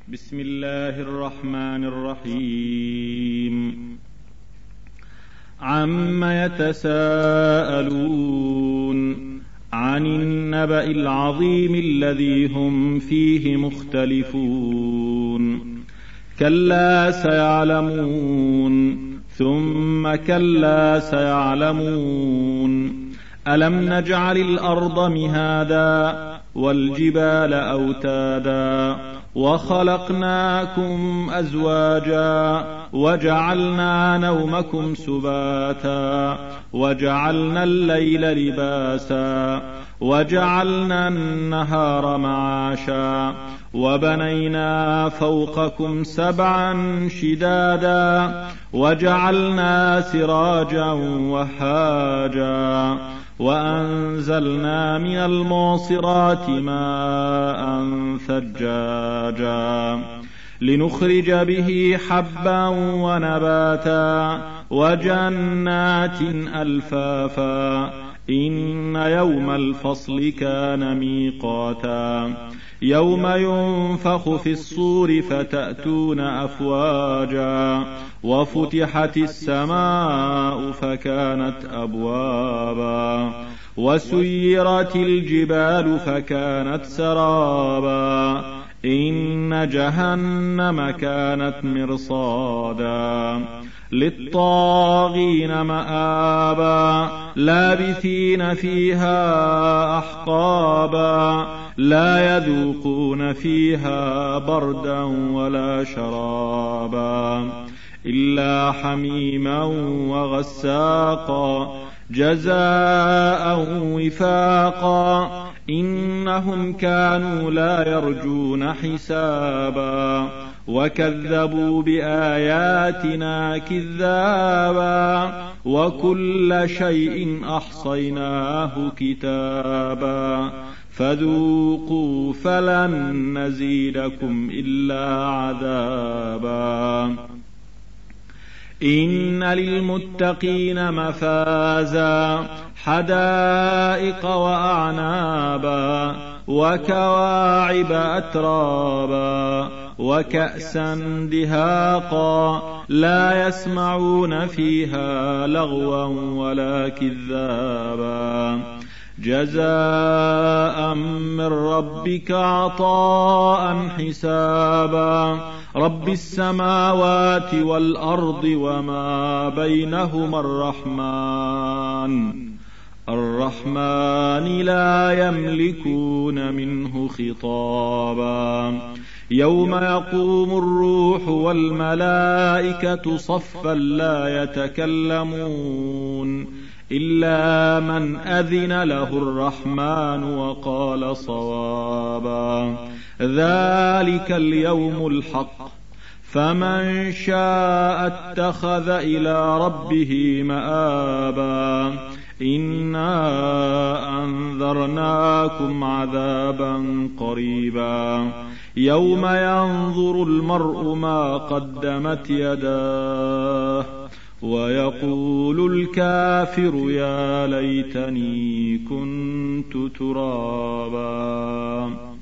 بسم الله الرحمن الرحيم. عم يتساءلون عن النبأ العظيم الذي هم فيه مختلفون. كلا سيعلمون ثم كلا سيعلمون. ألم نجعل الأرض مهادا والجبال أوتادا وخلقناكم أزواجا وجعلنا نومكم سباتا وجعلنا الليل لباسا وجعلنا النهار معاشا وبنينا فوقكم سبعا شدادا وجعلنا سراجا وهاجا وأنزلنا من المعصرات ماء ثجاجا لنخرج به حبا ونباتا وجنات ألفافا. إن يوم الفصل كان ميقاتا. يوم ينفخ في الصور فتأتون أفواجا وفتحت السماء فكانت أبوابا وسيرت الجبال فكانت سرابا. إن جهنم كانت مرصادا للطاغين مآبا لابثين فيها أحقابا لا يذوقون فيها بردا ولا شرابا إلا حميما وغساقا جزاء وفاقا. إنهم كانوا لا يرجون حسابا وكذبوا بآياتنا كذابا وكل شيء أحصيناه كتابا فذوقوا فلن نزيدكم إلا عذابا. إن للمتقين مفازا حدائق وأعنابا وكواعب أترابا وكأسا دهاقا لا يسمعون فيها لغوا ولا كذابا جزاء من ربك عطاء حسابا. رب السماوات والأرض وما بينهما الرحمن لا يملكون منه خطابا. يوم يقوم الروح والملائكة صفا لا يتكلمون إلا من أذن له الرحمن وقال صوابا. ذلك اليوم الحق فمن شاء اتخذ إلى ربه مآبا. إنا أنذرناكم عذابا قريبا يوم ينظر المرء ما قدمت يداه ويقول الكافر يا ليتني كنت ترابا.